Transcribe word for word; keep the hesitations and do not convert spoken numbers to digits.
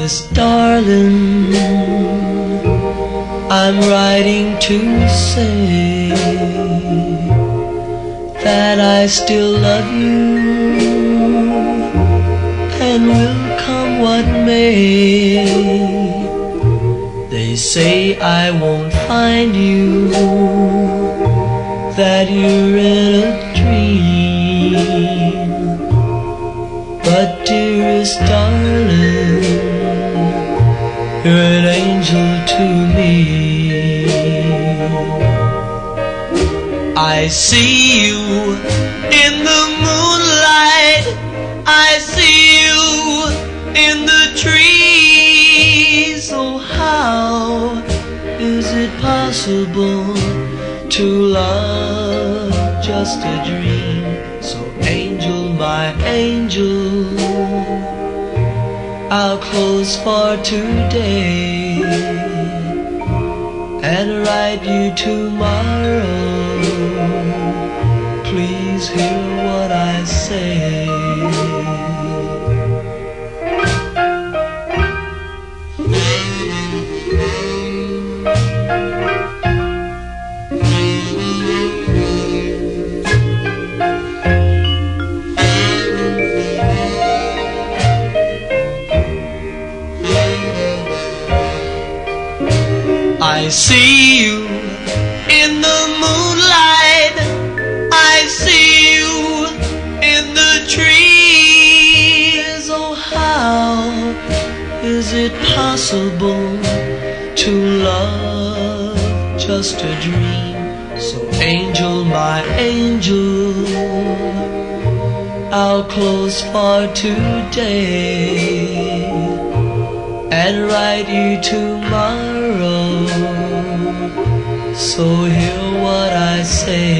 Dearest darling, I'm writing to say that I still love you, and will come what may. They say I won't find you, that you're in a dream. But dearest darling, you're an angel to me. I see you in the moonlight, I see you in the trees. Oh, how is it possible to love just a dream? So angel, my angel, I'll close for today and write you tomorrow. Please hear what I say. I see you in the moonlight, I see you in the trees. Oh, how is it possible to love just a dream? So angel, my angel, I'll close for today and write you tomorrow. So hear what I say.